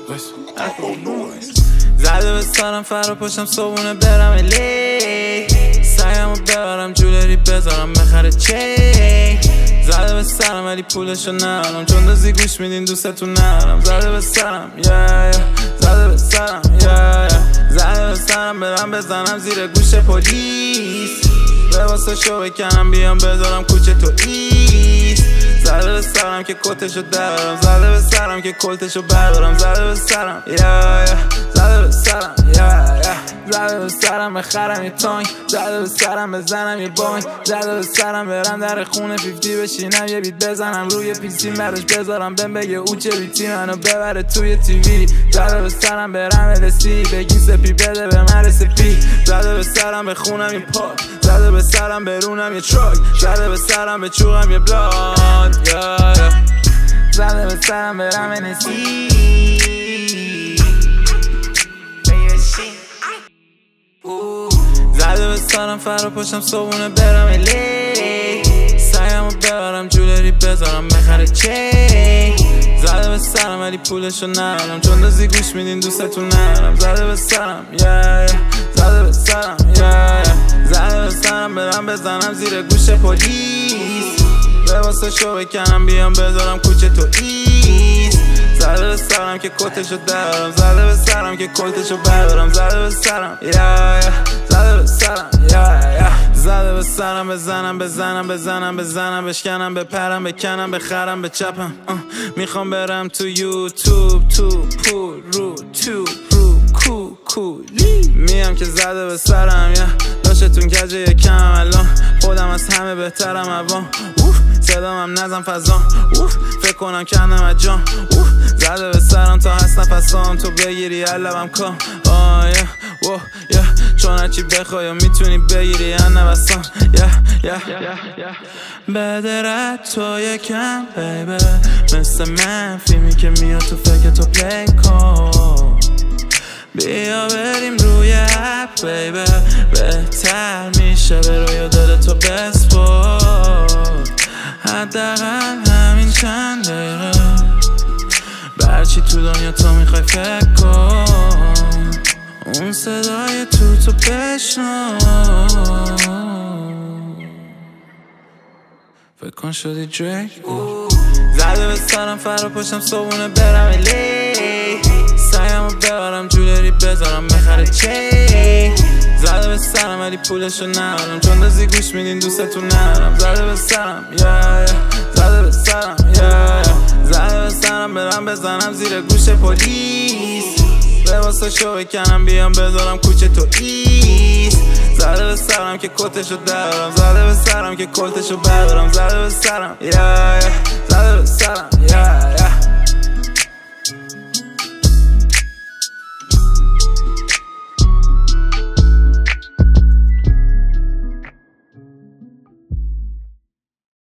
زده به سرم فرا پاشم صبونه برم الی سعیمو ببرم جولری بذارم بخره چی زده به سرم ولی پولشو ندارم چون دازی گوش میدین دوستتون ندارم زده به سرم زده به سرم زده به سرم برم بزنم زیر گوش پلیس لباساشو بکنم بیام بذارم کوچه تو ایست زده به سرم که کتشو دارم زده به سرم که کلتشو بردارم زده به سرم زده به سرم زده به سرم بخرم یه تانک زده به سرم بزنم یه بانک زده به سرم برم در خونه 50 بشینم یه بیت بزنم روی پیسی براش بذارم بهم بگه او چه بیتی منو ببره توی تیوی زده به سرم برم السی بگی سپی بده به من رسپی زده به سرم بخونم یه پاک زده به سرم برونم یه تراک زده به سرم به چوغم یه بلاد زده به سرم برم NSC زده به سرم فرا پاشم صبونه برم الی سعیمو ببرم جولری بذارم بخره چی زده به سرم ولی پولشو ندارم چون دازی گوش میدین دوستتون ندارم زده به سرم زده به سرم زده به سرم برم بزنم زیر گوش پلیس لباساشو بکنم بیام بذارم کوچه تو ایست زده به سرم که کتشو دارم زده به سرم که کلتشو بردارم زده به سرم زده به سرم زده به سرم بزنم بشکنم بپرم بکنم بخرم بچپم میخوام برم تو یوتیوب تو پول رو کولی میم که زده به سرم داشتون کجه یکم الان خودم از همه بهترم اوام صدام هم نزم فضام فکر کنم کندم از جام زده به سرم تا هست نفسام تو بگیری علبم کام چون هرچی بخوای میتونی بگیری نوستان بدرد تو یکم بیبه مثل من فیلمی که میاد تو فکر تو پلی کن بیا بریم روی اپ بیبه بهتر میشه به روی دل تو بسپار حداقل همین چند دقیقه برچی تو دنیا تو میخوای فکر کن اون صدای تو بشنو فکر کن شدی دریک زده به سرم فرا پاشم صبونه برم الی سعیمو ببرم جولری بذارم بخره چی زده به سرم ولی پولشو ندارم چون دازی گوش میدین دوستتون ندارم زده به سرم زده به سرم زده به سرم برم بزنم زیر گوش پلیس لباساشو بکنم بیام بذارم کوچه تو ایست زده به سرم که کتشو دارم زده به سرم که کلتشو بردارم زده به سرم زده به سرم